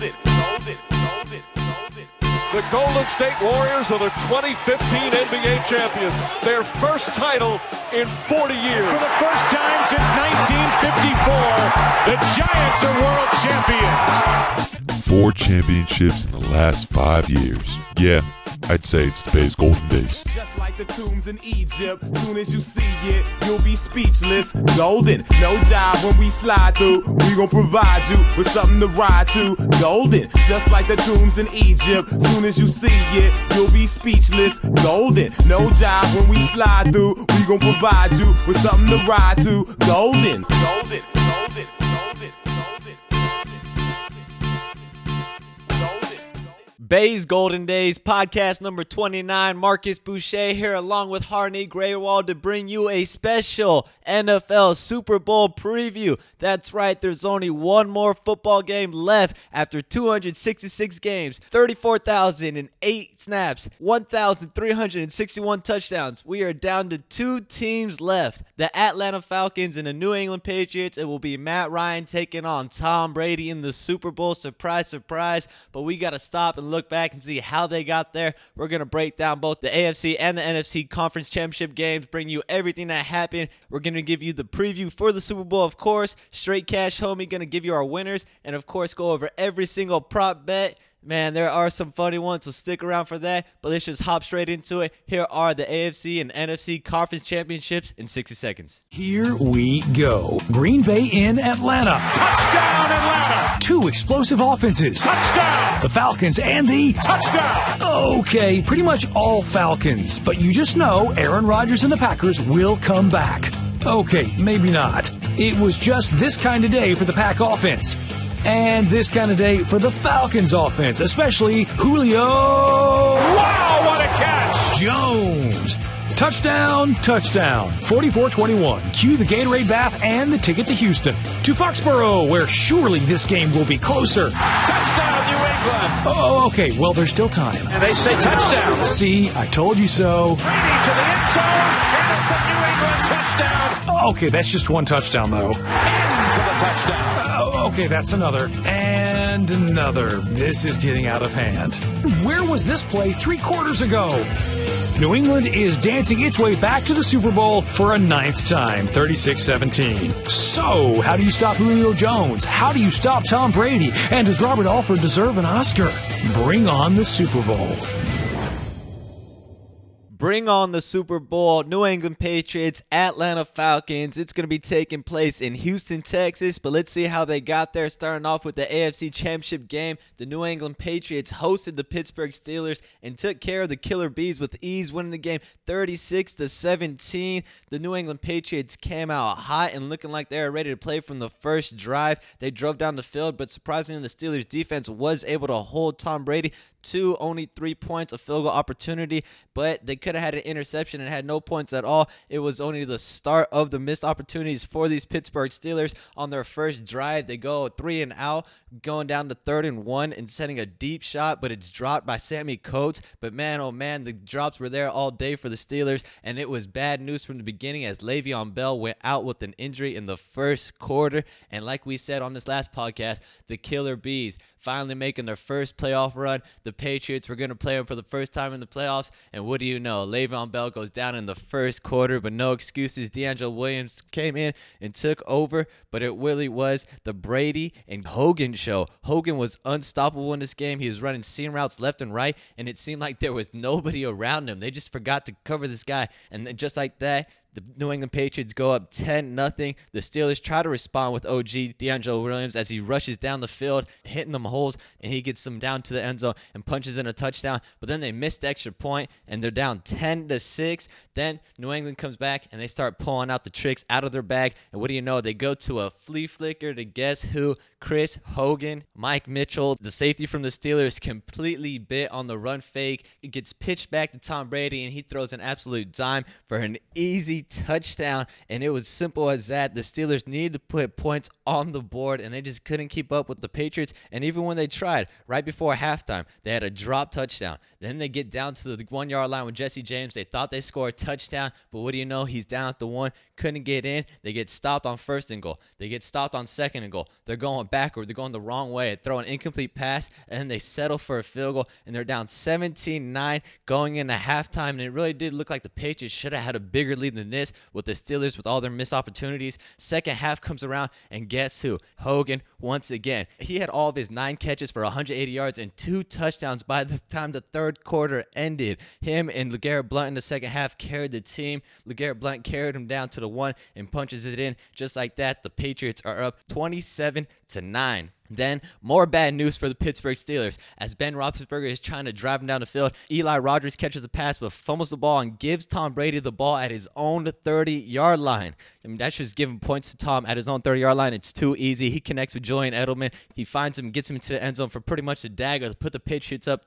The Golden State Warriors are the 2015 NBA champions. Their first title in 40 years. For the first time since 1954, the Giants are world champions. 4 championships in the last 5 years. Yeah, I'd say it's the Bay's golden days. Just like the tombs in Egypt, soon as you see it, you'll be speechless. Golden, no job when we slide through. We gon' provide you with something to ride to. Golden, just like the tombs in Egypt, soon as you see it, you'll be speechless. Golden, no job when we slide through. We gon' provide you with something to ride to. Golden, golden, golden, golden, golden. Bay's Golden Days, podcast number 29. Marcus Boucher here along with Harney Graywall to bring you a special NFL Super Bowl preview. That's right, there's only one more football game left after 266 games, 34,008 snaps, 1,361 touchdowns. We are down to 2 teams left, the Atlanta Falcons and the New England Patriots. It will be Matt Ryan taking on Tom Brady in the Super Bowl. Surprise, surprise, but we got to stop and look back and see how they got there. We're going to break down both the AFC and the NFC Conference Championship games, bring you everything that happened. We're going to give you the preview for the Super Bowl, of course. Straight Cash Homie going to give you our winners, and of course go over every single prop bet. Man, there are some funny ones, so stick around for that. But let's just hop straight into it. Here are the AFC and NFC Conference Championships in 60 seconds. Here we go. Green Bay in Atlanta. Touchdown, Atlanta! 2 explosive offenses. Touchdown! The Falcons and the touchdown! Okay, pretty much all Falcons. But you just know Aaron Rodgers and the Packers will come back. Okay, maybe not. It was just this kind of day for the Pack offense. And this kind of day for the Falcons offense, especially Julio. Wow, what a catch! Jones. Touchdown, touchdown. 44-21. Cue the Gatorade bath and the ticket to Houston. To Foxborough, where surely this game will be closer. Touchdown, New England. Oh, okay, well, there's still time. And they say touchdown. See, I told you so. Brady to the end zone, and it's a New England touchdown. Okay, that's just one touchdown, though. And for the touchdown. Okay, that's another. And another. This is getting out of hand. Where was this play 3 quarters ago? New England is dancing its way back to the Super Bowl for a 9th time, 36-17. So, how do you stop Julio Jones? How do you stop Tom Brady? And does Robert Alford deserve an Oscar? Bring on the Super Bowl. Bring on the Super Bowl. New England Patriots, Atlanta Falcons. It's going to be taking place in Houston, Texas, but let's see how they got there. Starting off with the AFC Championship game, the New England Patriots hosted the Pittsburgh Steelers and took care of the Killer Bees with ease, winning the game 36-17. The New England Patriots came out hot and looking like they were ready to play from the first drive. They drove down the field, but surprisingly, the Steelers defense was able to hold Tom Brady to only 3 points, a field goal opportunity, but they could have had an interception and had no points at all. It was only the start of the missed opportunities for these Pittsburgh Steelers. On their first drive, they go 3 and out, going down to 3rd and 1 and sending a deep shot, but it's dropped by Sammy Coates. But man, oh man, the drops were there all day for the Steelers, and it was bad news from the beginning as Le'Veon Bell went out with an injury in the first quarter. And like we said on this last podcast, the Killer Bees finally making their first playoff run. The Patriots were going to play them for the first time in the playoffs, and what do you know? Le'Veon Bell goes down in the first quarter, but no excuses. DeAngelo Williams came in and took over, but it really was the Brady and Hogan show. Hogan was unstoppable in this game. He was running seam routes left and right, and it seemed like there was nobody around him. They just forgot to cover this guy, and then just like that, the New England Patriots go up 10-0. The Steelers try to respond with OG DeAngelo Williams as he rushes down the field, hitting them holes, and he gets them down to the end zone and punches in a touchdown. But then they missed the extra point, and they're down 10-6. Then New England comes back, and they start pulling out the tricks out of their bag. And what do you know? They go to a flea flicker to guess who? Chris Hogan. Mike Mitchell, the safety from the Steelers, completely bit on the run fake. It gets pitched back to Tom Brady, and he throws an absolute dime for an easy touchdown. And it was simple as that. The Steelers needed to put points on the board, and they just couldn't keep up with the Patriots. And even when they tried, right before halftime, they had a drop touchdown. Then they get down to the 1 yard line with Jesse James. They thought they scored a touchdown, but what do you know? He's down at the 1, couldn't get in. They get stopped on 1st and goal. They get stopped on 2nd and goal. They're going backward. They're going the wrong way. Throw an incomplete pass, and then they settle for a field goal, and they're down 17-9 going into halftime. And it really did look like the Patriots should have had a bigger lead than this with the Steelers with all their missed opportunities. Second half comes around, and guess who? Hogan once again. He had all of his 9 catches for 180 yards and 2 touchdowns by the time the third quarter ended. Him and LeGarrette Blount in the second half carried the team. LeGarrette Blount carried him down to the 1 and punches it in. Just like that, the Patriots are up 27-9. Then, more bad news for the Pittsburgh Steelers. As Ben Roethlisberger is trying to drive him down the field, Eli Rogers catches the pass but fumbles the ball and gives Tom Brady the ball at his own 30-yard line. I mean, that's just giving points to Tom at his own 30-yard line. It's too easy. He connects with Julian Edelman. He finds him, gets him into the end zone for pretty much a dagger to put the Patriots up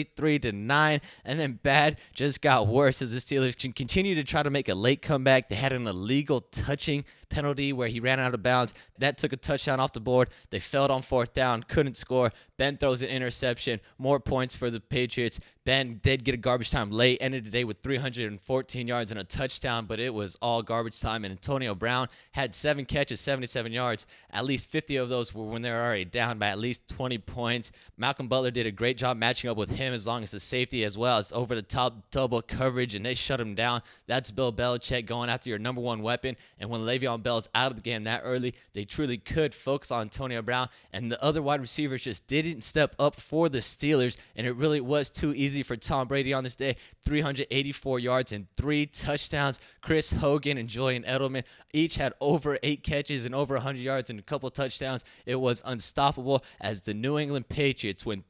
33-9. And then bad just got worse as the Steelers continue to try to make a late comeback. They had an illegal touching penalty where he ran out of bounds. That took a touchdown off the board. They failed on 4th down, couldn't score. Ben throws an interception. More points for the Patriots. Ben did get a garbage time late, ended the day with 314 yards and a touchdown, but it was all garbage time. And Antonio Brown had 7 catches, 77 yards. At least 50 of those were when they were already down by at least 20 points. Malcolm Butler did a great job matching up with him as long as the safety as well as over-the-top double coverage, and they shut him down. That's Bill Belichick going after your number 1 weapon. And when Le'Veon Bell's out of the game that early, they truly could focus on Antonio Brown, and the other wide receivers just didn't step up for the Steelers, and it really was too easy for Tom Brady on this day. 384 yards and 3 touchdowns. Chris Hogan and Julian Edelman each had over 8 catches and over 100 yards and a couple touchdowns. It was unstoppable as the New England Patriots win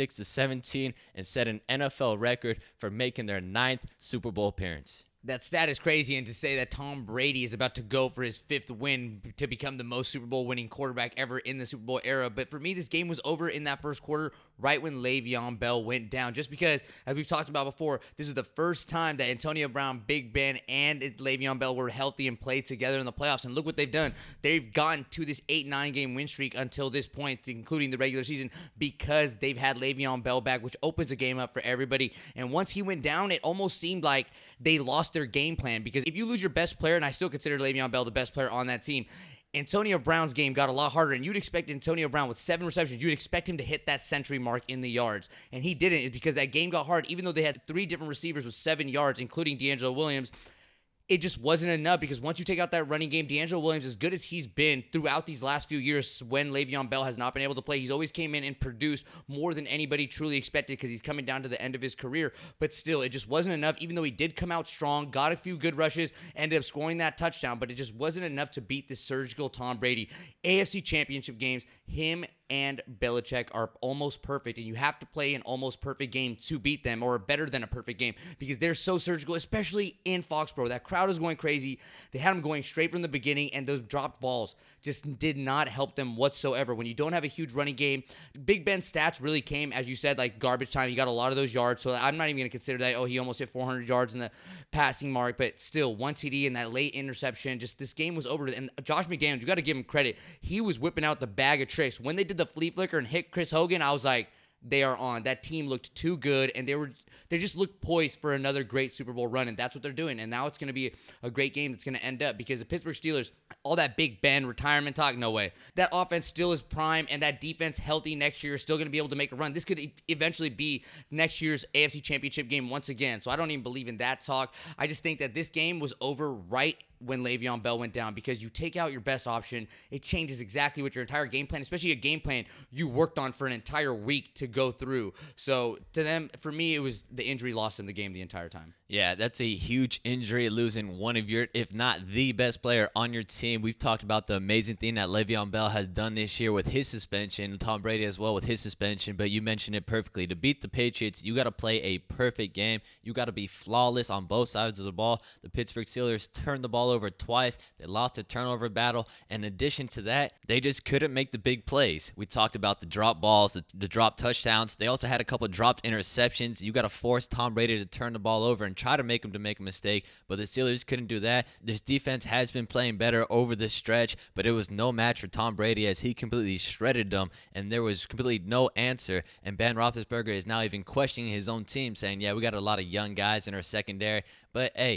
36-17 and set an NFL record for making their 9th Super Bowl appearance. That stat is crazy, and to say that Tom Brady is about to go for his 5th win to become the most Super Bowl winning quarterback ever in the Super Bowl era. But for me, this game was over in that first quarter right when Le'Veon Bell went down. Just because, as we've talked about before, this is the first time that Antonio Brown, Big Ben, and Le'Veon Bell were healthy and played together in the playoffs. And look what they've done. They've gotten to this 8-9 game win streak until this point, including the regular season, because they've had Le'Veon Bell back, which opens the game up for everybody. And once he went down, it almost seemed like they lost their game plan, because if you lose your best player, and I still consider Le'Veon Bell the best player on that team, Antonio Brown's game got a lot harder, and you'd expect Antonio Brown with 7 receptions, you'd expect him to hit that century mark in the yards, and he didn't. It's because that game got hard. Even though they had 3 different receivers with 7 yards, including DeAngelo Williams, it just wasn't enough, because once you take out that running game, DeAngelo Williams, as good as he's been throughout these last few years when Le'Veon Bell has not been able to play, he's always came in and produced more than anybody truly expected, because he's coming down to the end of his career. But still, it just wasn't enough, even though he did come out strong, got a few good rushes, ended up scoring that touchdown, but it just wasn't enough to beat the surgical Tom Brady. AFC Championship games, him and Belichick are almost perfect, and you have to play an almost perfect game to beat them, or better than a perfect game, because they're so surgical, especially in Foxborough. That crowd is going crazy. They had them going straight from the beginning, and those dropped balls just did not help them whatsoever. When you don't have a huge running game, Big Ben's stats really came, as you said, like garbage time. He got a lot of those yards, so I'm not even going to consider that, oh, he almost hit 400 yards in the passing mark, but still, 1 TD and that late interception, just this game was over. And Josh McDaniels, you got to give him credit. He was whipping out the bag of tricks. When they did the flea flicker and hit Chris Hogan, I was like, they are on. That team looked too good, and they just looked poised for another great Super Bowl run, and that's what they're doing. And now it's going to be a great game that's going to end up, because the Pittsburgh Steelers, all that Big Ben retirement talk, no way. That offense still is prime, and that defense healthy next year, still going to be able to make a run. This could eventually be next year's AFC Championship game once again, so I don't even believe in that talk. I just think that this game was over right when Le'Veon Bell went down, because you take out your best option, it changes exactly what your entire game plan, especially a game plan you worked on for an entire week to go through. So to them, for me, it was the injury lost them the game the entire time. Yeah, that's a huge injury, losing one of your, if not the best player on your team. We've talked about the amazing thing that Le'Veon Bell has done this year with his suspension, Tom Brady as well with his suspension, but you mentioned it perfectly. To beat the Patriots, you got to play a perfect game. You got to be flawless on both sides of the ball. The Pittsburgh Steelers turned the ball over twice. They lost a turnover battle. In addition to that, they just couldn't make the big plays. We talked about the drop balls, the drop touchdowns. They also had a couple of dropped interceptions. You got to force Tom Brady to turn the ball over and try to make him to make a mistake, but the Steelers couldn't do that. This defense has been playing better over the stretch, but it was no match for Tom Brady as he completely shredded them, and there was completely no answer. And Ben Roethlisberger is now even questioning his own team, saying, yeah, we got a lot of young guys in our secondary, but hey,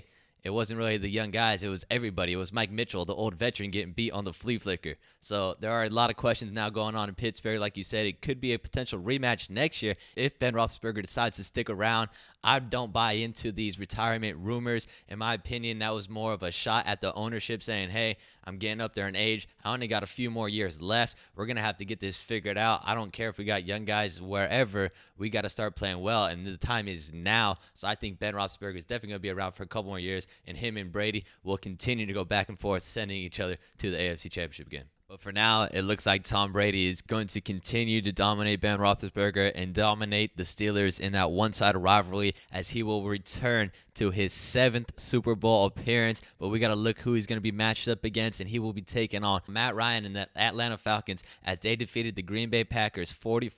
it wasn't really the young guys. It was everybody. It was Mike Mitchell, the old veteran, getting beat on the flea flicker. So there are a lot of questions now going on in Pittsburgh. Like you said, it could be a potential rematch next year if Ben Roethlisberger decides to stick around. I don't buy into these retirement rumors. In my opinion, that was more of a shot at the ownership saying, hey, I'm getting up there in age. I only got a few more years left. We're going to have to get this figured out. I don't care if we got young guys wherever. We got to start playing well, and the time is now. So I think Ben Roethlisberger is definitely going to be around for a couple more years, and him and Brady will continue to go back and forth, sending each other to the AFC Championship game. But for now, it looks like Tom Brady is going to continue to dominate Ben Roethlisberger and dominate the Steelers in that one-sided rivalry as he will return to his 7th Super Bowl appearance. But we got to look who he's going to be matched up against, and he will be taking on Matt Ryan and the Atlanta Falcons as they defeated the Green Bay Packers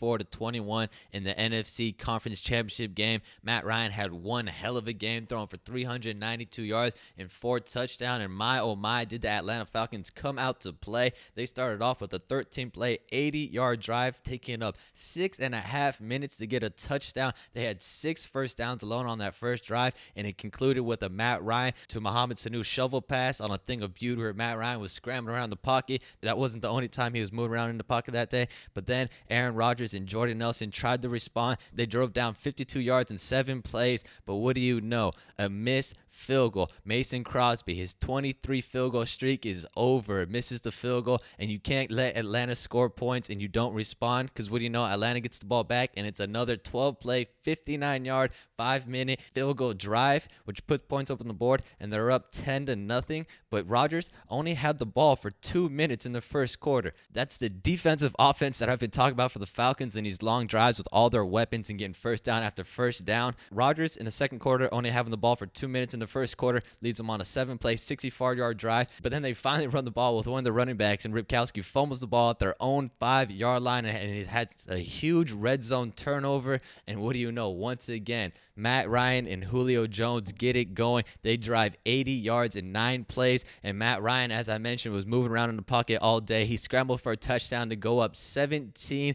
44-21 in the NFC Conference Championship game. Matt Ryan had one hell of a game, throwing for 392 yards and 4 touchdowns. And my, oh my, did the Atlanta Falcons come out to play. They started off with a 13-play, 80-yard drive, taking up 6.5 minutes to get a touchdown. They had 6 first downs alone on that first drive, and it concluded with a Matt Ryan to Mohamed Sanu shovel pass on a thing of beauty where Matt Ryan was scrambling around the pocket. That wasn't the only time he was moving around in the pocket that day, but then Aaron Rodgers and Jordan Nelson tried to respond. They drove down 52 yards in 7 plays, but what do you know? A missed field goal. Mason Crosby, his 23 field goal streak is over. Misses the field goal, and you can't let Atlanta score points and you don't respond, because what do you know? Atlanta gets the ball back, and it's another 12-play, 59-yard, 5-minute field goal drive, which puts points up on the board, and they're up 10-0. But Rodgers only had the ball for 2 minutes in the first quarter. That's the defensive offense that I've been talking about for the Falcons in these long drives with all their weapons and getting first down after first down. Rodgers in the second quarter only having the ball for 2 minutes in the first quarter leads them on a 7-play, 64-yard drive. But then they finally run the ball with one of the running backs, and Ripkowski fumbles the ball at their own 5-yard line, and he's had a huge red zone turnover. And what do you know? Once again, Matt Ryan and Julio Jones get it going. They drive 80 yards in 9 plays, and Matt Ryan, as I mentioned, was moving around in the pocket all day. He scrambled for a touchdown to go up 17-0,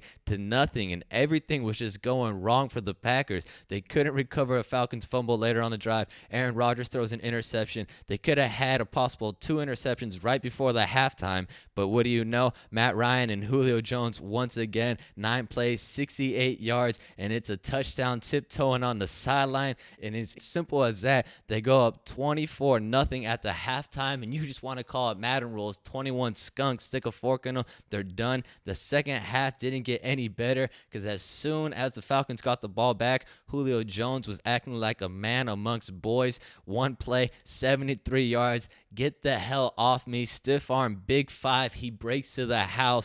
and everything was just going wrong for the Packers. They couldn't recover a Falcons fumble later on the drive. Aaron Rodgers throws an interception. They could have had a possible 2 interceptions right before the halftime, but what do you know? Matt Ryan and Julio Jones once again, 9 plays, 68 yards, and it's a touchdown, tiptoeing on the sideline, and it's simple as that. They go up 24-0 at the halftime, and you just want to call it Madden rules. 21 skunks, stick a fork in them. They're done. The second half didn't get any better, because as soon as the Falcons got the ball back, Julio Jones was acting like a man amongst boys. 1 play, 73 yards. Get the hell off me. Stiff arm, big 5. He breaks to the house.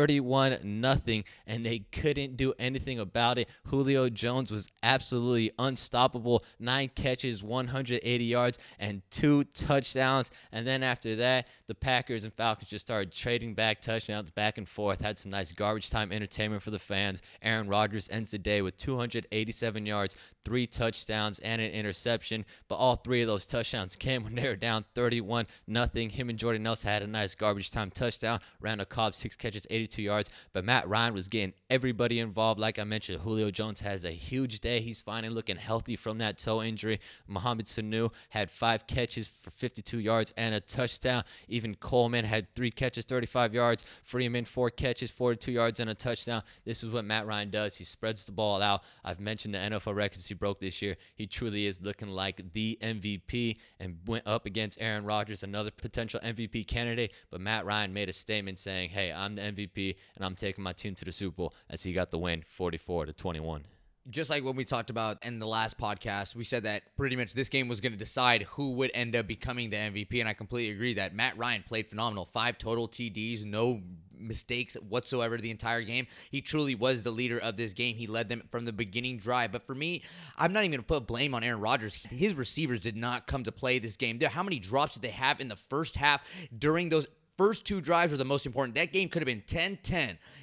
31-0, and they couldn't do anything about it. Julio Jones was absolutely unstoppable. 9 catches, 180 yards, and 2 touchdowns. And then after that, the Packers and Falcons just started trading back touchdowns back and forth. Had some nice garbage time entertainment for the fans. Aaron Rodgers ends the day with 287 yards, 3 touchdowns, and an interception. But all 3 of those touchdowns came when they were down 31-0. Him and Jordan Nelson had a nice garbage time touchdown. Randall Cobb, 6 catches, 82 yards. But Matt Ryan was getting everybody involved. Like I mentioned, Julio Jones has a huge day. He's finally looking healthy from that toe injury. Mohamed Sanu had 5 catches for 52 yards and a touchdown. Even Coleman had 3 catches, 35 yards. Freeman, 4 catches, 42 yards and a touchdown. This is what Matt Ryan does. He spreads the ball out. I've mentioned the NFL records he broke this year. He truly is looking like the MVP and went up against Aaron Rodgers, another potential MVP candidate. But Matt Ryan made a statement saying, hey, I'm the MVP and I'm taking my team to the Super Bowl, as he got the win 44-21. Just like when we talked about in the last podcast, we said that pretty much this game was going to decide who would end up becoming the MVP, and I completely agree that Matt Ryan played phenomenal. 5 total TDs, no mistakes whatsoever the entire game. He truly was the leader of this game. He led them from the beginning drive. But for me, I'm not even going to put blame on Aaron Rodgers. His receivers did not come to play this game. How many drops did they have in the first half? During those first 2 drives were the most important. That game could have been 10-10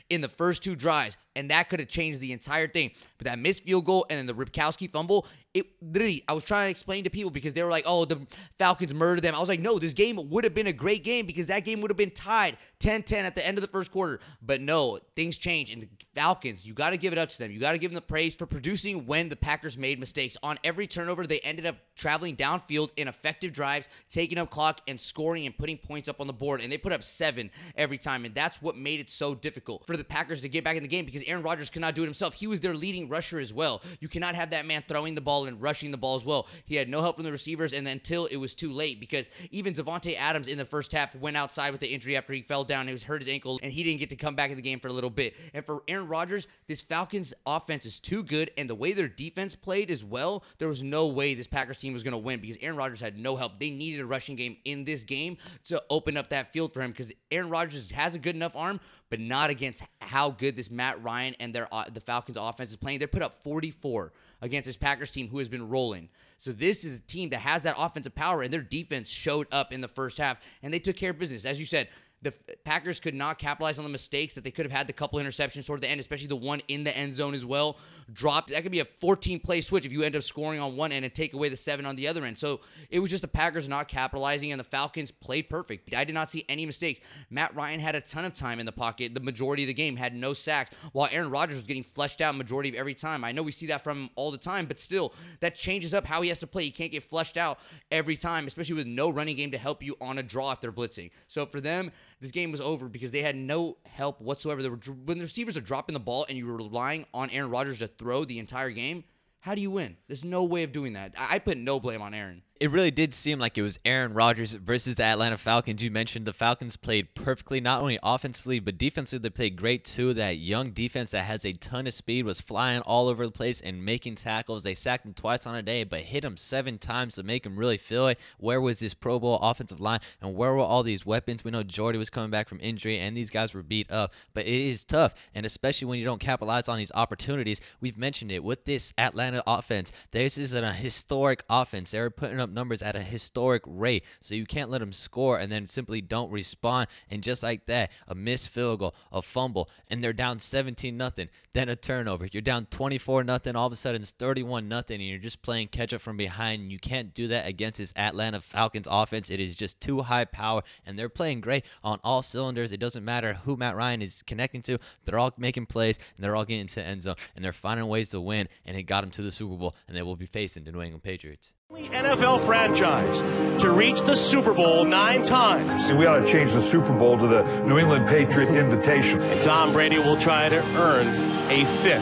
in the first 2 drives, and that could have changed the entire thing. But that missed field goal and then the Ripkowski fumble, it literally, I was trying to explain to people because they were like, oh, the Falcons murdered them. I was like, no, this game would have been a great game because that game would have been tied 10-10 at the end of the first quarter. But no, things change. And the Falcons, you got to give it up to them. You got to give them the praise for producing when the Packers made mistakes. On every turnover, they ended up traveling downfield in effective drives, taking up clock and scoring and putting points up on the board. And they put up 7 every time. And that's what made it so difficult for the Packers to get back in the game because Aaron Rodgers could not do it himself. He was their leading rusher as well. You cannot have that man throwing the ball and rushing the ball as well. He had no help from the receivers and until it was too late because even Devontae Adams in the first half went outside with the injury after he fell down. He hurt his ankle and he didn't get to come back in the game for a little bit. And for Aaron Rodgers, this Falcons offense is too good and the way their defense played as well, there was no way this Packers team was going to win because Aaron Rodgers had no help. They needed a rushing game in this game to open up that field for him because Aaron Rodgers has a good enough arm, but not against how good this Matt Ryan and the Falcons offense is playing. They put up 44 against this Packers team who has been rolling. So this is a team that has that offensive power, and their defense showed up in the first half, and they took care of business. As you said, the Packers could not capitalize on the mistakes that they could have had the couple interceptions toward the end, especially the one in the end zone as well. Dropped. That could be a 14-play switch if you end up scoring on one end and take away the 7 on the other end. So it was just the Packers not capitalizing, and the Falcons played perfect. I did not see any mistakes. Matt Ryan had a ton of time in the pocket the majority of the game, had no sacks, while Aaron Rodgers was getting fleshed out majority of every time. I know we see that from him all the time, but still, that changes up how he has to play. He can't get fleshed out every time, especially with no running game to help you on a draw if they're blitzing. So for them, this game was over because they had no help whatsoever. When the receivers are dropping the ball and you were relying on Aaron Rodgers to throw the entire game, how do you win? There's no way of doing that. I put no blame on Aaron. It really did seem like it was Aaron Rodgers versus the Atlanta Falcons. You mentioned the Falcons played perfectly, not only offensively, but defensively they played great too. That young defense that has a ton of speed was flying all over the place and making tackles. They sacked him twice on a day, but hit him 7 times to make him really feel it. Where was this Pro Bowl offensive line, and where were all these weapons? We know Jordy was coming back from injury, and these guys were beat up, but it is tough, and especially when you don't capitalize on these opportunities. We've mentioned it with this Atlanta offense. This is a historic offense. They're putting up numbers at a historic rate, so you can't let them score and then simply don't respond. And just like that, a missed field goal, a fumble, and they're down 17-0, then a turnover. You're down 24-0, all of a sudden it's 31-0, and you're just playing catch up from behind, and you can't do that against this Atlanta Falcons offense. It is just too high power, and they're playing great on all cylinders. It doesn't matter who Matt Ryan is connecting to. They're all making plays, and they're all getting to the end zone, and they're finding ways to win, and it got them to the Super Bowl, and they will be facing the New England Patriots. NFL franchise to reach the Super Bowl 9 times. We ought to change the Super Bowl to the New England Patriot Invitation. And Tom Brady will try to earn a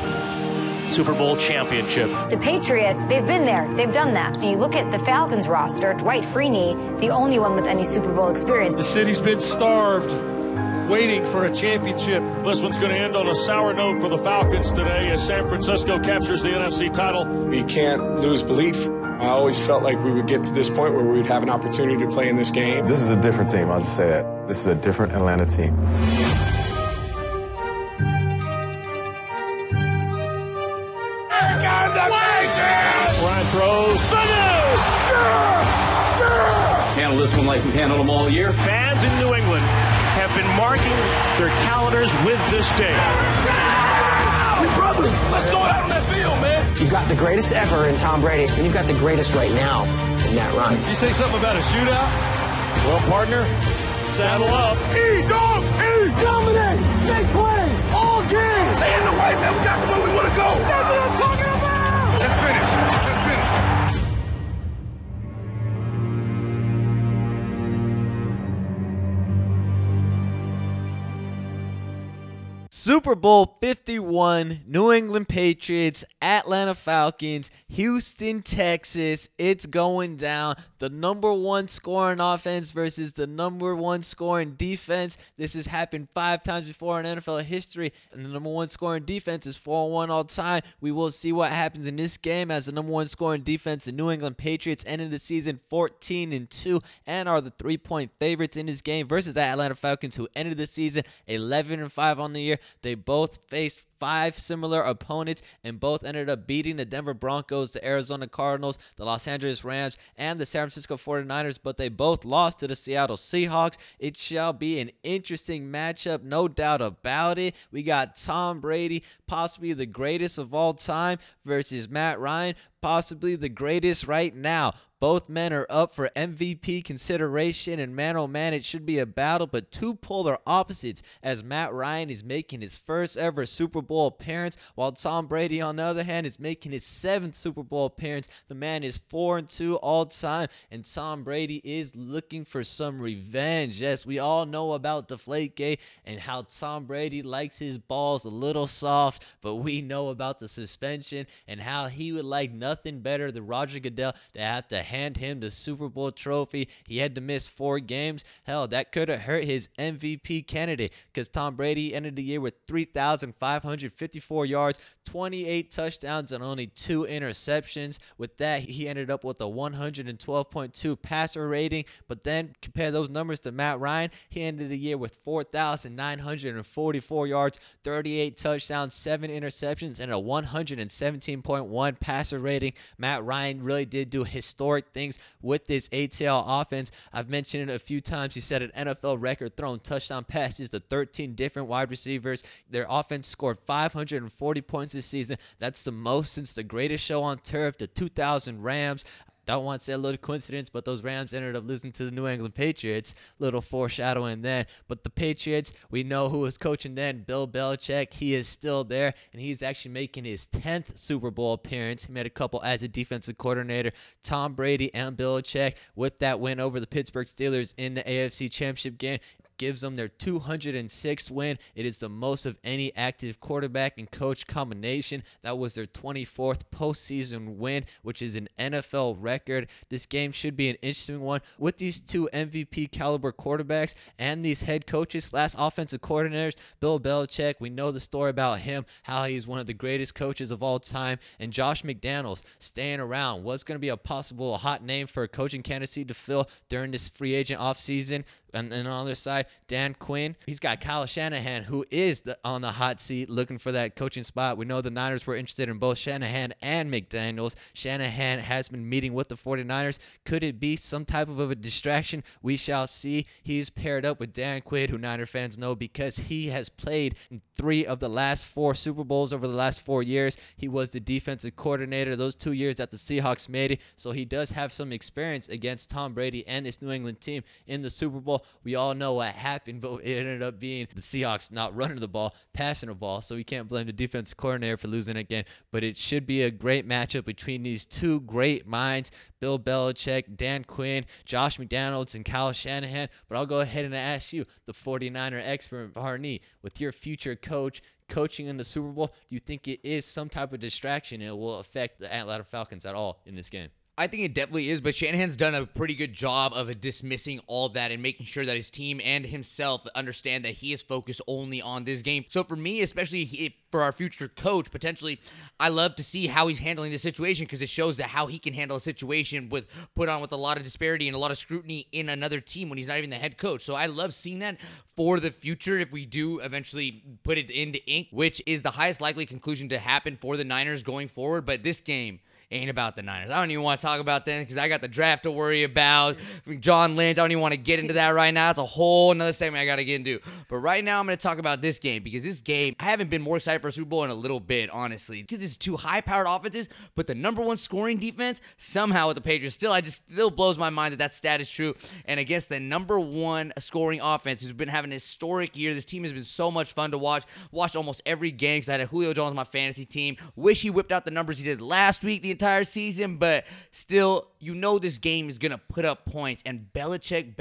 5th Super Bowl championship. The Patriots, they've been there. They've done that. And you look at the Falcons roster, Dwight Freeney, the only one with any Super Bowl experience. The city's been starved, waiting for a championship. This one's going to end on a sour note for the Falcons today as San Francisco captures the NFC title. We can't lose belief. I always felt like we would get to this point where we would have an opportunity to play in this game. This is a different team, I'll just say that. This is a different Atlanta team. Ryan throws. Handle this one like we've handled them all year. Fans in New England have been marking their calendars with this day. Hey, brother, let's throw it out on that field, man. You've got the greatest ever in Tom Brady, and you've got the greatest right now in Matt Ryan. You say something about a shootout? Well, partner, saddle up. E-Dog! E-Dominate! Make plays! All game! Stay in the way, man. We got somewhere we want to go. That's what I'm talking about! Let's finish. Let's finish. Super Bowl 51, New England Patriots, Atlanta Falcons, Houston, Texas. It's going down. The number 1 scoring offense versus the number 1 scoring defense. This has happened 5 times before in NFL history, and the number 1 scoring defense is 4-1 all time. We will see what happens in this game as the number 1 scoring defense. The New England Patriots ended the season 14-2 and are the 3-point favorites in this game versus the Atlanta Falcons, who ended the season 11-5 on the year. They both faced 5 similar opponents and both ended up beating the Denver Broncos, the Arizona Cardinals, the Los Angeles Rams, and the San Francisco 49ers, but they both lost to the Seattle Seahawks. It shall be an interesting matchup, no doubt about it. We got Tom Brady, possibly the greatest of all time, versus Matt Ryan, possibly the greatest right now. Both men are up for MVP consideration, and man, oh man, it should be a battle, but two polar opposites as Matt Ryan is making his first ever Super Bowl appearance, while Tom Brady, on the other hand, is making his 7th Super Bowl appearance. The man is 4-2 all time, and Tom Brady is looking for some revenge. Yes, we all know about Deflategate and how Tom Brady likes his balls a little soft, but we know about the suspension and how he would like nothing better than Roger Goodell to have to hand him the Super Bowl trophy. He had to miss 4 games. Hell, that could have hurt his MVP candidate because Tom Brady ended the year with 3,554 yards, 28 touchdowns, and only 2 interceptions. With that, he ended up with a 112.2 passer rating. But then compare those numbers to Matt Ryan. He ended the year with 4,944 yards, 38 touchdowns, 7 interceptions, and a 117.1 passer rating. Matt Ryan really did do historic things with this ATL offense. I've mentioned it a few times. He set an NFL record throwing touchdown passes to 13 different wide receivers. Their offense scored 540 points this season. That's the most since the greatest show on turf, the 2000 Rams. Don't want to say a little coincidence, but those Rams ended up losing to the New England Patriots. Little foreshadowing then. But the Patriots, we know who was coaching then, Bill Belichick. He is still there, and he's actually making his 10th Super Bowl appearance. He made a couple as a defensive coordinator. Tom Brady and Belichick with that win over the Pittsburgh Steelers in the AFC Championship game gives them their 206th win. It is the most of any active quarterback and coach combination. That was their 24th postseason win, which is an NFL record. This game should be an interesting one with these two MVP caliber quarterbacks and these head coaches, last offensive coordinators. Bill Belichick, we know the story about him, how he's one of the greatest coaches of all time, and Josh McDaniels staying around. What's going to be a possible hot name for a coaching candidacy to fill during this free agent offseason? And on the other side, Dan Quinn. He's got Kyle Shanahan, who is on the hot seat looking for that coaching spot. We know the Niners were interested in both Shanahan and McDaniels. Shanahan has been meeting with the 49ers. Could it be some type of a distraction? We shall see. He's paired up with Dan Quinn, who Niner fans know because he has played in 3 of the last 4 Super Bowls over the last 4 years. He was the defensive coordinator those 2 years that the Seahawks made it. So he does have some experience against Tom Brady and this New England team in the Super Bowl. We all know what happened, but it ended up being the Seahawks not running the ball, passing the ball, so we can't blame the defensive coordinator for losing that game. But it should be a great matchup between these two great minds, Bill Belichick, Dan Quinn, Josh McDaniels, and Kyle Shanahan. But I'll go ahead and ask you, the 49er expert, Varney, with your future coach coaching in the Super Bowl, do you think it is some type of distraction and it will affect the Atlanta Falcons at all in this game? I think it definitely is, but Shanahan's done a pretty good job of dismissing all that and making sure that his team and himself understand that he is focused only on this game. So for me, especially for our future coach, potentially, I love to see how he's handling the situation because it shows that how he can handle a situation with a lot of disparity and a lot of scrutiny in another team when he's not even the head coach. So I love seeing that for the future if we do eventually put it into ink, which is the highest likely conclusion to happen for the Niners going forward. But this game ain't about the Niners. I don't even want to talk about them because I got the draft to worry about. John Lynch, I don't even want to get into that right now. It's a whole another segment I got to get into. But right now I'm going to talk about this game because this game, I haven't been more excited for a Super Bowl in a little bit, honestly. Because it's 2 high-powered offenses, but the number 1 scoring defense, somehow with the Patriots, still blows my mind that stat is true. And against the number 1 scoring offense, who's been having a historic year. This team has been so much fun to watch. Watched almost every game because I had Julio Jones on my fantasy team. Wish he whipped out the numbers he did last week, the entire season, but still, you know this game is going to put up points, and Belichick,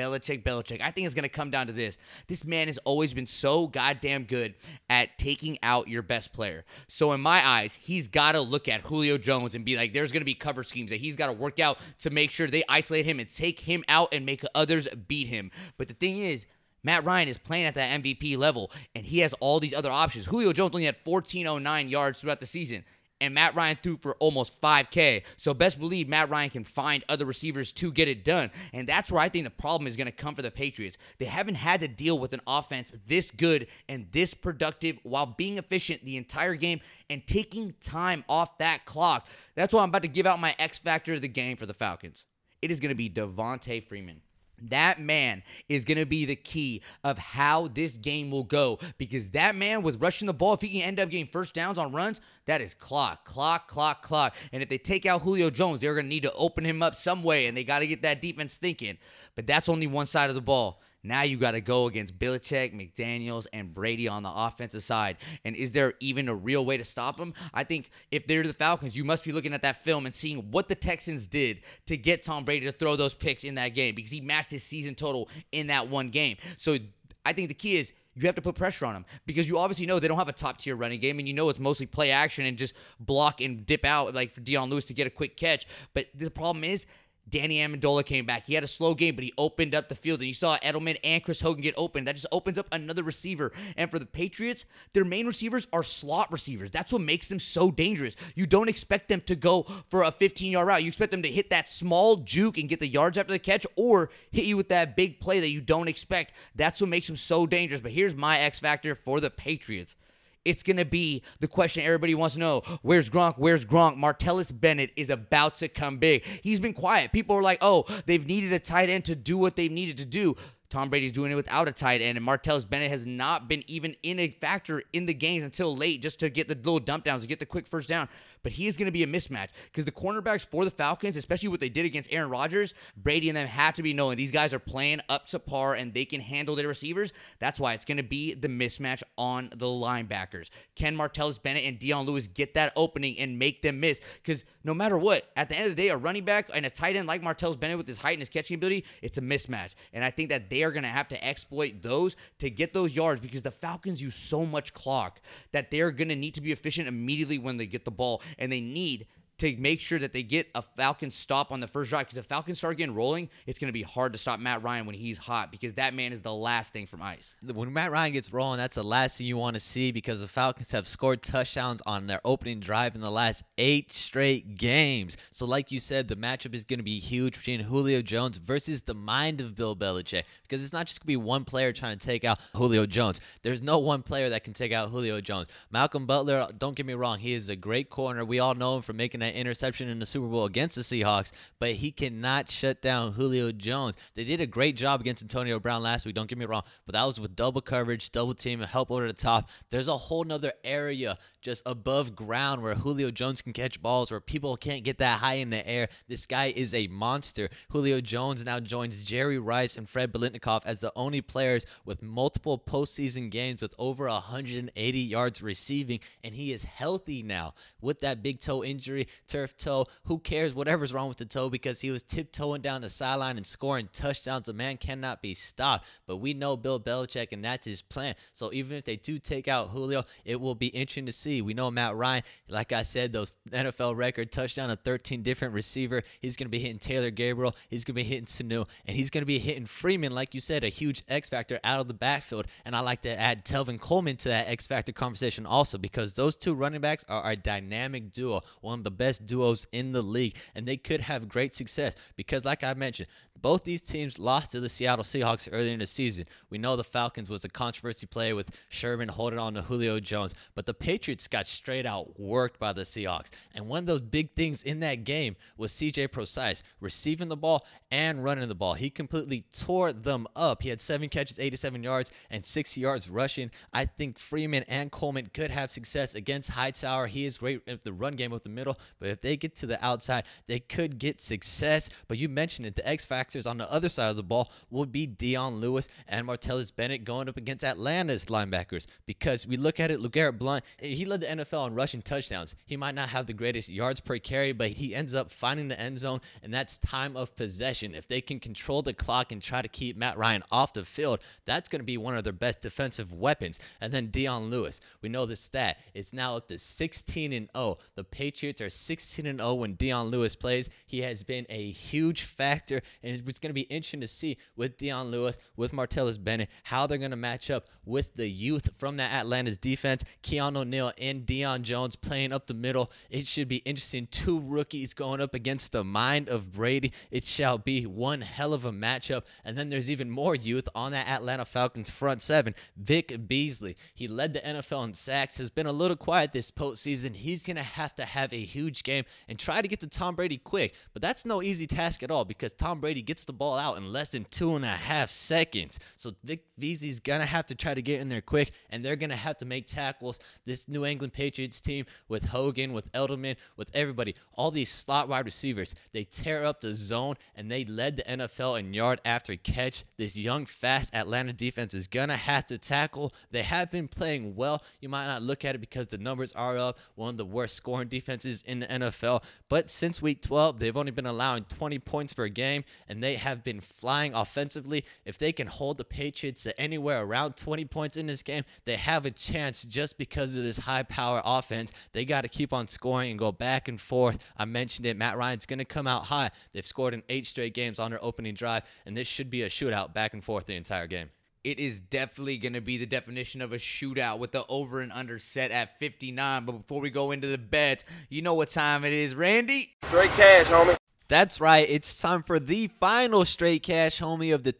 I think it's going to come down to this. This man has always been so goddamn good at taking out your best player. So in my eyes, he's got to look at Julio Jones and be like, there's going to be cover schemes that he's got to work out to make sure they isolate him and take him out and make others beat him. But the thing is, Matt Ryan is playing at that MVP level, and he has all these other options. Julio Jones only had 1,409 yards throughout the season. and Matt Ryan threw for almost 5K. So best believe Matt Ryan can find other receivers to get it done. And that's where I think the problem is going to come for the Patriots. They haven't had to deal with an offense this good and this productive while being efficient the entire game and taking time off that clock. That's why I'm about to give out my X factor of the game for the Falcons. It is going to be Devontae Freeman. That man is going to be the key of how this game will go, because that man with rushing the ball, if he can end up getting first downs on runs, that is clock. And if they take out Julio Jones, they're going to need to open him up some way, and they got to get that defense thinking. But that's only one side of the ball. Now you got to go against Belichick, McDaniels, and Brady on the offensive side. And is there even a real way to stop them? I think if they're the Falcons, you must be looking at that film and seeing what the Texans did to get Tom Brady to throw those picks in that game, because he matched his season total in that one game. So I think the key is you have to put pressure on them, because you obviously know they don't have a top-tier running game, and you know it's mostly play action and just block and dip out like for Dion Lewis to get a quick catch. But the problem is Danny Amendola came back. He had a slow game, but he opened up the field. And you saw Edelman and Chris Hogan get open. That just opens up another receiver. And for the Patriots, their main receivers are slot receivers. That's what makes them so dangerous. You don't expect them to go for a 15-yard route. You expect them to hit that small juke and get the yards after the catch, or hit you with that big play that you don't expect. That's what makes them so dangerous. But here's my X factor for the Patriots. It's going to be the question everybody wants to know. Where's Gronk? Where's Gronk? Martellus Bennett is about to come big. He's been quiet. People are like, oh, they've needed a tight end to do what they've needed to do. Tom Brady's doing it without a tight end, and Martellus Bennett has not been even in a factor in the games until late, just to get the little dump downs, to get the quick first down. But he is going to be a mismatch, because the cornerbacks for the Falcons, especially what they did against Aaron Rodgers, Brady and them have to be knowing these guys are playing up to par and they can handle their receivers. That's why it's going to be the mismatch on the linebackers. Can Martellus Bennett and Dion Lewis get that opening and make them miss? Because no matter what, at the end of the day, a running back and a tight end like Martellus Bennett with his height and his catching ability, it's a mismatch. And I think that they are going to have to exploit those to get those yards, because the Falcons use so much clock that they're going to need to be efficient immediately when they get the ball. And they need to make sure that they get a Falcons stop on the first drive, because if Falcons start getting rolling, it's going to be hard to stop Matt Ryan when he's hot, because that man is the last thing from ice. When Matt Ryan gets rolling, that's the last thing you want to see, because the Falcons have scored touchdowns on their opening drive in the last 8 straight games. So like you said, the matchup is going to be huge between Julio Jones versus the mind of Bill Belichick, because it's not just going to be one player trying to take out Julio Jones. There's no one player that can take out Julio Jones. Malcolm Butler, don't get me wrong, he is a great corner. We all know him for making that interception in the Super Bowl against the Seahawks, but he cannot shut down Julio Jones. They did a great job against Antonio Brown last week, don't get me wrong, but that was with double coverage, double team, and help over the top. There's a whole nother area just above ground where Julio Jones can catch balls, where people can't get that high in the air. This guy is a monster. Julio Jones now joins Jerry Rice and Fred Biletnikoff as the only players with multiple postseason games with over 180 yards receiving, and he is healthy now with that big toe injury, turf toe. Who cares whatever's wrong with the toe, because he was tiptoeing down the sideline and scoring touchdowns. The man cannot be stopped. But we know Bill Belichick, and that's his plan. So even if they do take out Julio, it will be interesting to see. We know Matt Ryan, like I said, those NFL record touchdown of 13 different receiver. He's going to be hitting Taylor Gabriel. He's going to be hitting Sanu. And he's going to be hitting Freeman, like you said, a huge X factor out of the backfield. And I like to add Telvin Coleman to that X factor conversation also, because those two running backs are a dynamic duo, one of the best duos in the league, and they could have great success, because like I mentioned, both these teams lost to the Seattle Seahawks earlier in the season. We know the Falcons was a controversy play with Sherman holding on to Julio Jones, but the Patriots got straight out worked by the Seahawks. And one of those big things in that game was CJ Prosise receiving the ball and running the ball. He completely tore them up. He had 7 catches, 87 yards, and 60 yards rushing. I think Freeman and Coleman could have success against Hightower. He is great at the run game with the middle, but if they get to the outside, they could get success. But you mentioned it, the X factors on the other side of the ball will be Dion Lewis and Martellus Bennett going up against Atlanta's linebackers, because we look at it, LeGarrette Blount, he led the NFL in rushing touchdowns. He might not have the greatest yards per carry, but he ends up finding the end zone, and that's time of possession. If they can control the clock and try to keep Matt Ryan off the field, that's going to be one of their best defensive weapons. And then Dion Lewis, we know the stat, it's now up to 16-0. The Patriots are 16-0 when Dion Lewis plays. He has been a huge factor, and it's going to be interesting to see with Dion Lewis, with Martellus Bennett, how they're going to match up with the youth from that Atlanta's defense. Keanu O'Neal and Deion Jones playing up the middle. It should be interesting. Two rookies going up against the mind of Brady. It shall be one hell of a matchup. And then there's even more youth on that Atlanta Falcons front seven. Vic Beasley. He led the NFL in sacks, has been a little quiet this postseason. He's going to have a huge game and try to get to Tom Brady quick. But that's no easy task at all because Tom Brady gets the ball out in less than 2.5 seconds. So Vic Beasley's going to have to try to get in there quick, and they're going to have to make tackles. This New England Patriots team with Hogan, with Edelman, with everybody, all these slot wide receivers, they tear up the zone, and they led the NFL in yard after catch. This young, fast Atlanta defense is going to have to tackle. They have been playing well. You might not look at it because the numbers are up, one of the worst scoring defenses in the NFL. But since week 12, they've only been allowing 20 points per game, and they have been flying offensively. If they can hold the Patriots to anywhere around 20 points in this game, they have a chance just because of this high-power offense. They got to keep on scoring and go back and forth. I mentioned it. Matt Ryan's going to come out high. They've scored in 8 straight games on their opening drive, and this should be a shootout back and forth the entire game. It is definitely going to be the definition of a shootout with the over and under set at 59. But before we go into the bets, you know what time it is, Randy? Straight cash, homie. That's right. It's time for the final straight cash, homie, of the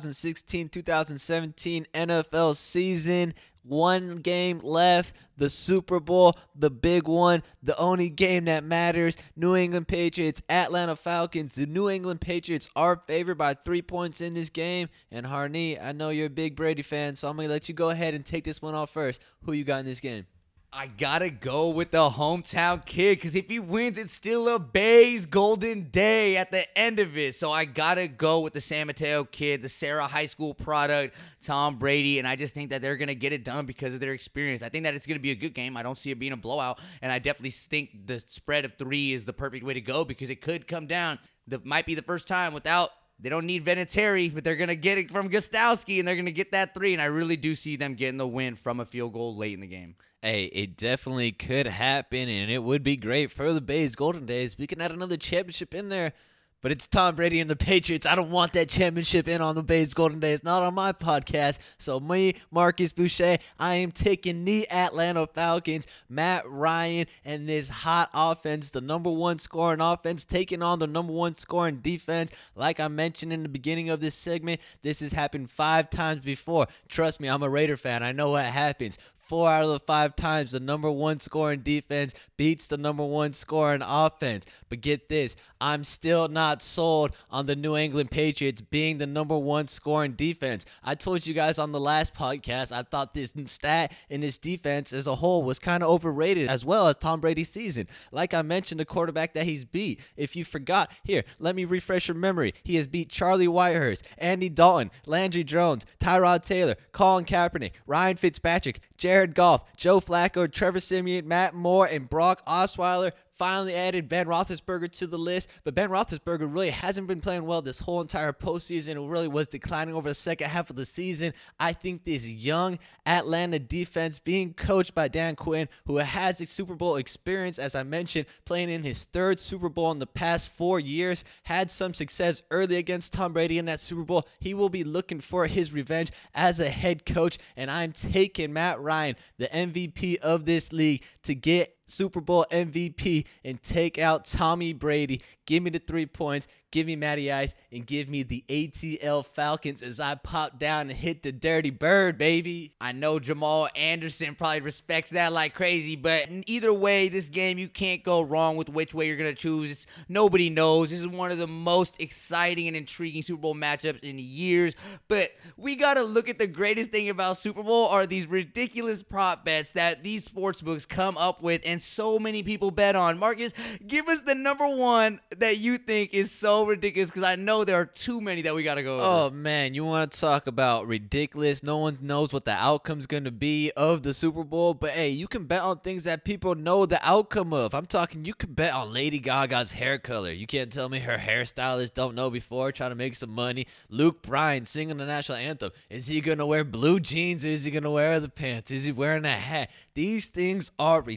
2016-2017 NFL season. One game left, the Super Bowl, the big one, the only game that matters. New England Patriots, Atlanta Falcons. The New England Patriots are favored by 3 points in this game. And Harney, I know you're a big Brady fan, so I'm going to let you go ahead and take this one off first. Who you got in this game? I gotta go with the hometown kid, because if he wins, it's still a Bay's golden day at the end of it. So I gotta go with the San Mateo kid, the Sarah High School product, Tom Brady, and I just think that they're gonna get it done because of their experience. I think that it's gonna be a good game. I don't see it being a blowout, and I definitely think the spread of 3 is the perfect way to go because it could come down. That might be the first time without. They don't need Vinatieri, but they're going to get it from Gostowski, and they're going to get that 3, and I really do see them getting the win from a field goal late in the game. Hey, it definitely could happen, and it would be great for the Bay's Golden Days. We can add another championship in there, but it's Tom Brady and the Patriots. I don't want that championship in on the Bay's Golden Days, not on my podcast. So me, Marcus Boucher, I am taking the Atlanta Falcons, Matt Ryan, and this hot offense, the number 1 scoring offense, taking on the number 1 scoring defense. Like I mentioned in the beginning of this segment, this has happened 5 times before. Trust me, I'm a Raider fan. I know what happens. 4 out of the 5 times, the number 1 scoring defense beats the number 1 scoring offense. But get this, I'm still not sold on the New England Patriots being the number 1 scoring defense. I told you guys on the last podcast, I thought this stat in this defense as a whole was kind of overrated, as well as Tom Brady's season. Like I mentioned, the quarterback that he's beat. If you forgot, here, let me refresh your memory. He has beat Charlie Whitehurst, Andy Dalton, Landry Jones, Tyrod Taylor, Colin Kaepernick, Ryan Fitzpatrick, Jared Goff, Joe Flacco, Trevor Siemian, Matt Moore, and Brock Osweiler. Finally added Ben Roethlisberger to the list, but Ben Roethlisberger really hasn't been playing well this whole entire postseason. It really was declining over the second half of the season. I think this young Atlanta defense being coached by Dan Quinn, who has a Super Bowl experience, as I mentioned, playing in his 3rd Super Bowl in the past 4 years, had some success early against Tom Brady in that Super Bowl. He will be looking for his revenge as a head coach, and I'm taking Matt Ryan, the MVP of this league, to get Super Bowl MVP and take out Tommy Brady. Give me the 3 points, give me Matty Ice, and give me the ATL Falcons as I pop down and hit the dirty bird, baby. I know Jamal Anderson probably respects that like crazy, but either way, this game, you can't go wrong with which way you're going to choose. Nobody knows. This is one of the most exciting and intriguing Super Bowl matchups in years, but we got to look at the greatest thing about Super Bowl are these ridiculous prop bets that these sportsbooks come up with and so many people bet on. Marcus, give us the number 1 that you think is so ridiculous, because I know there are too many that we got to go over. Oh, man, you want to talk about ridiculous? No one knows what the outcome's going to be of the Super Bowl, but hey, you can bet on things that people know the outcome of. I'm talking, you can bet on Lady Gaga's hair color. You can't tell me her hairstylist don't know before, trying to make some money. Luke Bryan singing the national anthem. Is he going to wear blue jeans, or is he going to wear the pants? Is he wearing a hat? These things are ridiculous.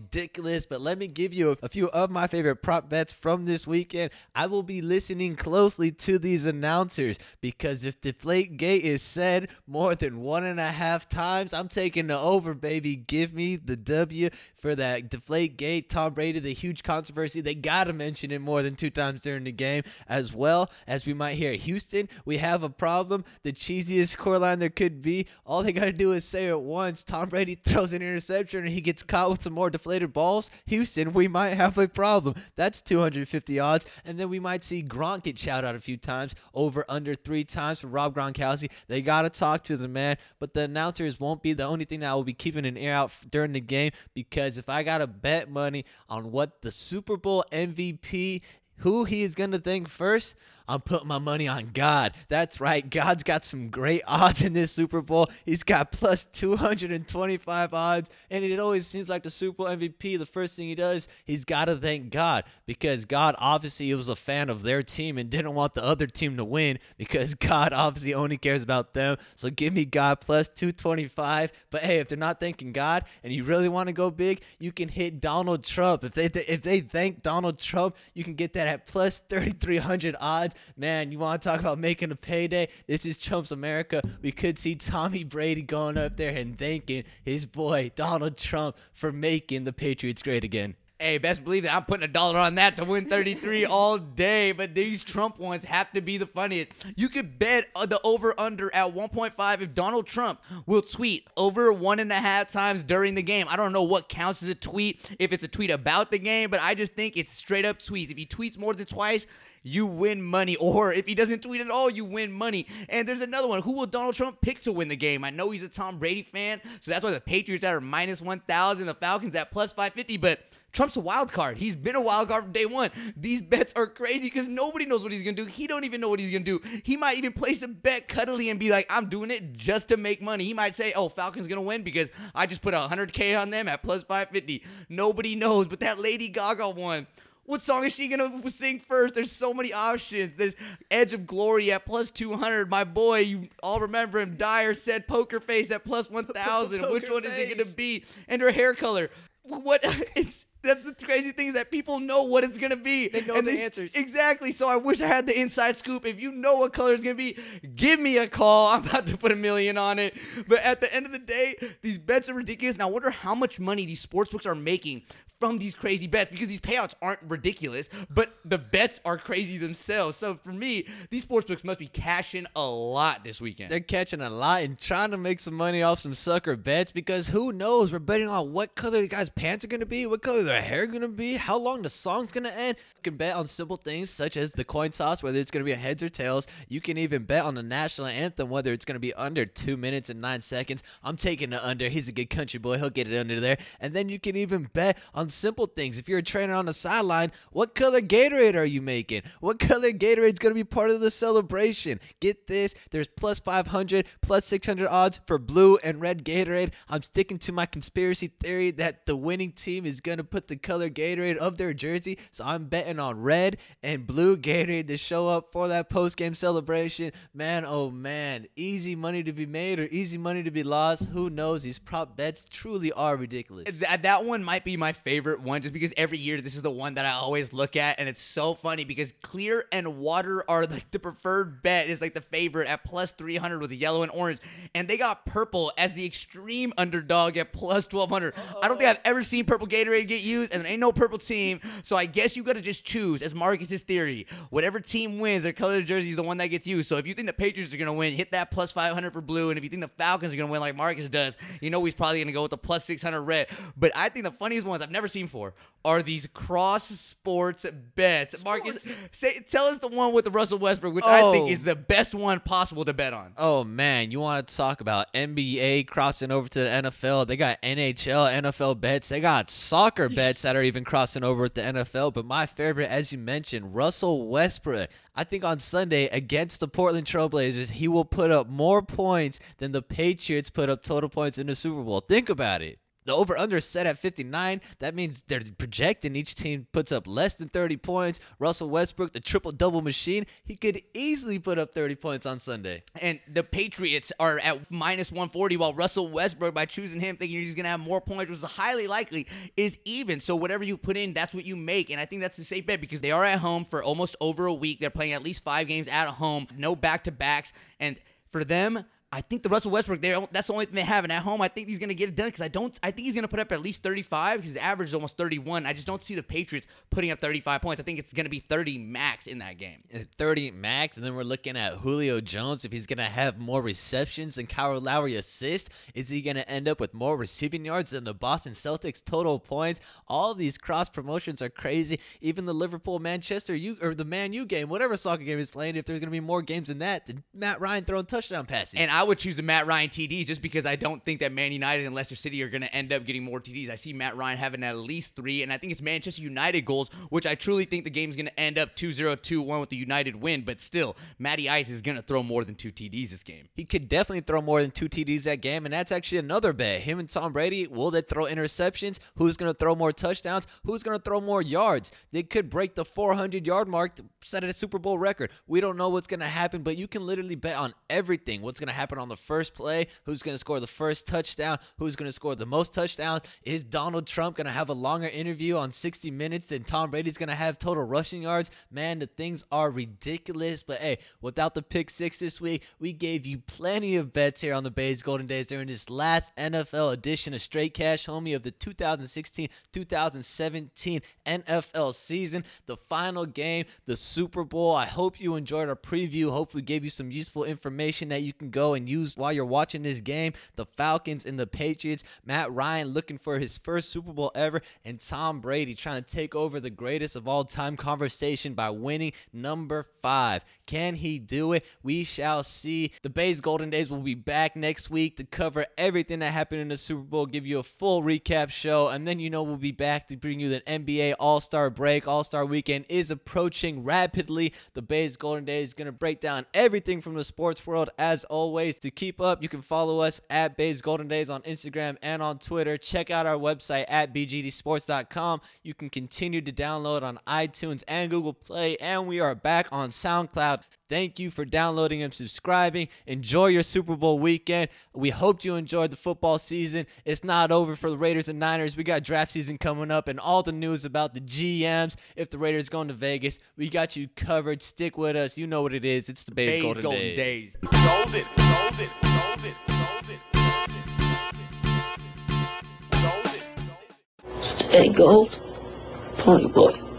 list, but let me give you a few of my favorite prop bets from this weekend. I will be listening closely to these announcers because if Deflategate is said more than 1.5 times, I'm taking the over, baby. Give me the W for that Deflategate. Tom Brady, the huge controversy. They got to mention it more than 2 times during the game, as well as we might hear Houston. We have a problem. The cheesiest scoreline there could be. All they got to do is say it once. Tom Brady throws an interception and he gets caught with some more deflated balls. Houston, we might have a problem. That's 250 odds. And then we might see Gronk get shouted out a few times. Over under 3 times for Rob Gronkowski. They got to talk to the man. But the announcers won't be the only thing that I will be keeping an ear out during the game, because if I got to bet money on what the Super Bowl MVP, who he is going to think first, I'm putting my money on God. That's right. God's got some great odds in this Super Bowl. He's got plus 225 odds. And it always seems like the Super Bowl MVP, the first thing he does, he's got to thank God. Because God obviously was a fan of their team and didn't want the other team to win, because God obviously only cares about them. So give me God plus 225. But hey, if they're not thanking God and you really want to go big, you can hit Donald Trump. If they thank Donald Trump, you can get that at plus 3,300 odds. Man, you want to talk about making a payday? This is Trump's America. We could see Tommy Brady going up there and thanking his boy Donald Trump for making the Patriots great again. Hey, best believe that I'm putting $1 on that to win 33 all day. But these Trump ones have to be the funniest. You could bet the over-under at 1.5 if Donald Trump will tweet over 1.5 times during the game. I don't know what counts as a tweet, if it's a tweet about the game, but I just think it's straight-up tweets. If he tweets more than twice, you win money. Or if he doesn't tweet at all, you win money. And there's another one. Who will Donald Trump pick to win the game? I know he's a Tom Brady fan, so that's why the Patriots are minus 1,000, the Falcons at plus 550, but Trump's a wild card. He's been a wild card from day one. These bets are crazy because nobody knows what he's going to do. He don't even know what he's going to do. He might even place a bet cuddly and be like, I'm doing it just to make money. He might say, oh, Falcons going to win because I just put $100K on them at plus 550. Nobody knows, but that Lady Gaga one, what song is she going to sing first? There's so many options. There's Edge of Glory at plus 200. My boy, you all remember him. Dyer said Poker Face at plus 1,000. Which one is it going to be? And her hair color. That's the crazy thing, is that people know what it's going to be. They know the answers. Exactly. So I wish I had the inside scoop. If you know what color it's going to be, give me a call. I'm about to put $1 million on it. But at the end of the day, these bets are ridiculous. And I wonder how much money these sportsbooks are making from these crazy bets, because these payouts aren't ridiculous, but the bets are crazy themselves. So for me, these sportsbooks must be cashing a lot this weekend. They're catching a lot and trying to make some money off some sucker bets, because who knows? We're betting on what color the guy's pants are going to be, what color their hair going to be, how long the song's going to end. You can bet on simple things such as the coin toss, whether it's going to be a heads or tails. You can even bet on the national anthem, whether it's going to be under 2 minutes and 9 seconds. I'm taking the under. He's a good country boy. He'll get it under there. And then you can even bet on simple things. If you're a trainer on the sideline, what color Gatorade are you making? What color Gatorade is going to be part of the celebration? Get this. There's plus 500, plus 600 odds for blue and red Gatorade. I'm sticking to my conspiracy theory that the winning team is going to put the color Gatorade of their jersey. So I'm betting on red and blue Gatorade to show up for that post-game celebration. Man, oh man. Easy money to be made or easy money to be lost. Who knows? These prop bets truly are ridiculous. That one might be my favorite one, just because every year this is the one that I always look at, and it's so funny because clear and water are like the preferred bet. It's like the favorite at plus 300 with yellow and orange, and they got purple as the extreme underdog at plus 1,200. I don't think I've ever seen purple Gatorade get used, and there ain't no purple team, so I guess you got to just choose, as Marcus's theory. Whatever team wins, their color jersey is the one that gets used. So if you think the Patriots are going to win, hit that plus 500 for blue, and if you think the Falcons are going to win like Marcus does, you know he's probably going to go with the plus 600 red. But I think the funniest ones I've never seen before are these cross sports bets. Marcus, tell us the one with the Russell Westbrook, which I think is the best one possible to bet on. Oh man, you want to talk about NBA crossing over to the NFL? They got NHL, NFL bets. They got soccer bets that are even crossing over with the NFL. But my favorite, as you mentioned, Russell Westbrook. I think on Sunday against the Portland Trailblazers, he will put up more points than the Patriots put up total points in the Super Bowl. Think about it. The over-under is set at 59. That means they're projecting each team puts up less than 30 points. Russell Westbrook, the triple-double machine, he could easily put up 30 points on Sunday. And the Patriots are at minus 140, while Russell Westbrook, by choosing him, thinking he's going to have more points, which is highly likely, is even. So whatever you put in, that's what you make. And I think that's a safe bet because they are at home for almost over a week. They're playing at least 5 games at home, no back-to-backs. And for them, I think the Russell Westbrook, that's the only thing they have. And at home, I think he's going to get it done because I think he's going to put up at least 35 because his average is almost 31. I just don't see the Patriots putting up 35 points. I think it's going to be 30 max in that game. 30 max, and then we're looking at Julio Jones. If he's going to have more receptions than Kyle Lowry assists, is he going to end up with more receiving yards than the Boston Celtics total points? All of these cross promotions are crazy. Even the Liverpool-Manchester or the Man U game, whatever soccer game he's playing, if there's going to be more games than that, then Matt Ryan throwing touchdown passes. And I would choose the Matt Ryan TDs just because I don't think that Man United and Leicester City are going to end up getting more TDs. I see Matt Ryan having at least 3, and I think it's Manchester United goals, which I truly think the game's going to end up 2-0, 2-1 with the United win, but still, Matty Ice is going to throw more than 2 TDs this game. He could definitely throw more than 2 TDs that game, and that's actually another bet. Him and Tom Brady, will they throw interceptions? Who's going to throw more touchdowns? Who's going to throw more yards? They could break the 400-yard mark to set a Super Bowl record. We don't know what's going to happen, but you can literally bet on everything. What's going to happen on the first play? Who's going to score the first touchdown? Who's going to score the most touchdowns? Is Donald Trump going to have a longer interview on 60 Minutes than Tom Brady's going to have total rushing yards? Man, the things are ridiculous. But hey, without the pick 6 this week, we gave you plenty of bets here on the Bays Golden Days during this last NFL edition of Straight Cash Homie of the 2016-2017 NFL season. The final game, the Super Bowl. I hope you enjoyed our preview. Hope we gave you some useful information that you can go and use while you're watching this game. The Falcons and the Patriots. Matt Ryan looking for his first Super Bowl ever, and Tom Brady trying to take over the greatest of all time conversation by winning number 5. Can he do it? We shall see. The Bays Golden Days will be back next week to cover everything that happened in the Super Bowl, give you a full recap show, and then we'll be back to bring you the NBA All-Star break. All-Star weekend is approaching rapidly. The Bays Golden Days is going to break down everything from the sports world as always. To keep up, you can follow us at Bays Golden Days on Instagram and on Twitter. Check out our website at bgdsports.com. You can continue to download on iTunes and Google Play, and we are back on SoundCloud. Thank you for downloading and subscribing. Enjoy your Super Bowl weekend. We hope you enjoyed the football season. It's not over for the Raiders and Niners. We got draft season coming up and all the news about the GMs. If the Raiders going to Vegas, we got you covered. Stick with us. You know what it is. It's the Bays Golden Days. Golden. Stay gold, pony boy.